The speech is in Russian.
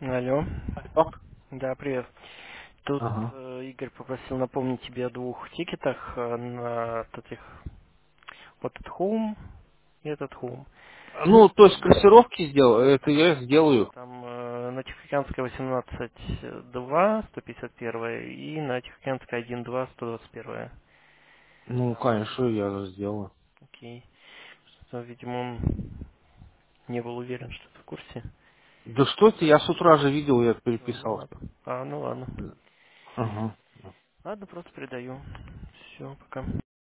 Алло. Алло. Да, привет. Тут Ага. Игорь попросил напомнить тебе о двух тикетах на таких вот этот Home и этот Home. Ну, то есть корректировки сделаю, это я сделаю. Там на Тихоокеанской 18.2, 151 и на Тихоокеанской 1.2, 121. Ну, конечно, я сделаю. Окей. Что, видимо, он не был уверен, что ты в курсе. Да что это, я с утра же видел, я Ну переписался. ладно. Ну ладно. Ага. Ладно, просто передаю. Все, пока.